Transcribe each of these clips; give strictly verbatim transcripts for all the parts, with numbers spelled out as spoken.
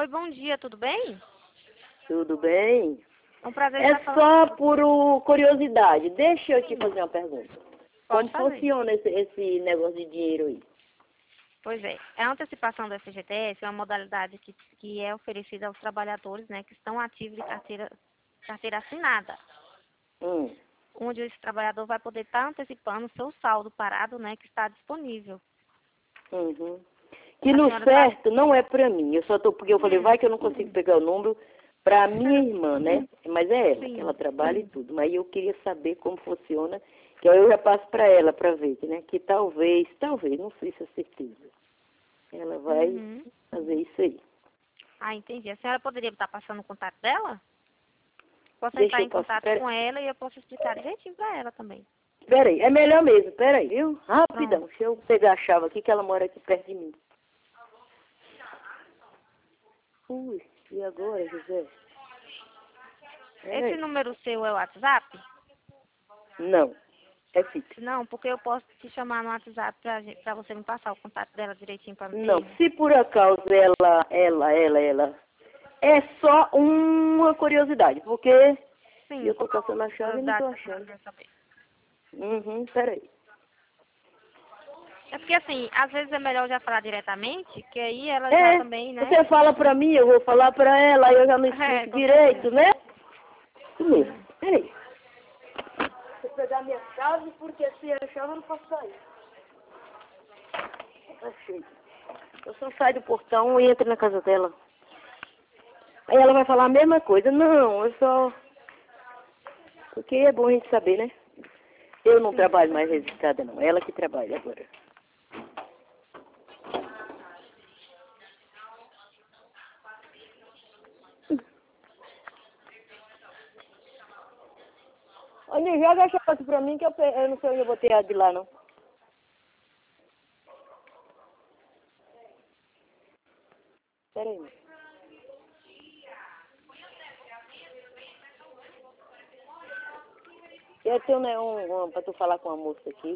Oi, bom dia, tudo bem? Tudo bem? É um prazer É estar falando. só por uh, curiosidade. Deixa eu te fazer uma pergunta. Pode Como fazer. funciona esse, esse negócio de dinheiro aí? Pois é, a antecipação do F G T S é uma modalidade que, que é oferecida aos trabalhadores, né, que estão ativos de carteira, carteira assinada, Hum, onde esse trabalhador vai poder estar antecipando o seu saldo parado, né, que está disponível. uhum. Que A no senhora certo não é pra mim. Eu só tô, porque eu falei, Hum, vai que eu não consigo pegar o número pra minha irmã, né? Mas é ela, que ela Sim. trabalha e tudo. Mas eu queria saber como funciona, que aí eu já passo pra ela pra ver, né? Que talvez, talvez, não sei se é certeza. Ela vai Uhum. fazer isso aí. Ah, entendi. A senhora poderia estar passando o contato dela? Posso Deixa entrar eu em passar. contato Pera, com ela e eu posso explicar direitinho para ela também. pera aí, é melhor mesmo, pera aí, viu? Rapidão, Pronto. deixa eu pegar a chave aqui que ela mora aqui perto de mim. Ui, e agora, José? Pera Esse aí. número seu é o WhatsApp? Não, é fixo. Não, porque eu posso te chamar no WhatsApp para você me passar o contato dela direitinho para não ter Não, erro. se por acaso ela, ela, ela, ela, é só uma curiosidade, porque Sim, eu tô qual é caçando a a chave e não tô curiosidade que a senhora achando. quer saber? Uhum, peraí. É porque assim, às vezes é melhor já falar diretamente, que aí ela já É, também, né? você fala pra mim, eu vou falar pra ela, aí eu já não É, explico com direito, certeza. né? Isso mesmo, Sim. peraí. Vou pegar minha chave, porque se a chave eu não posso sair. Achei. Eu só saio do portão e entro na casa dela. Aí ela vai falar a mesma coisa. Não, eu só... Porque é bom a gente saber, né? Eu não Sim, com trabalho mais certeza. registrada, não. Ela que trabalha agora. Olha, joga a chave aqui pra mim que eu, pe- eu não sei onde eu botei a de lá, não. Pera aí. Eu tenho né, um, um, pra tu falar com a moça aqui.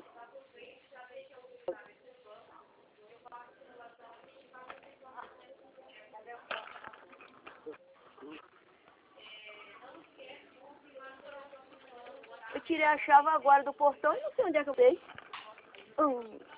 Eu tirei a chave agora do portão e não sei onde é que eu dei. Hum.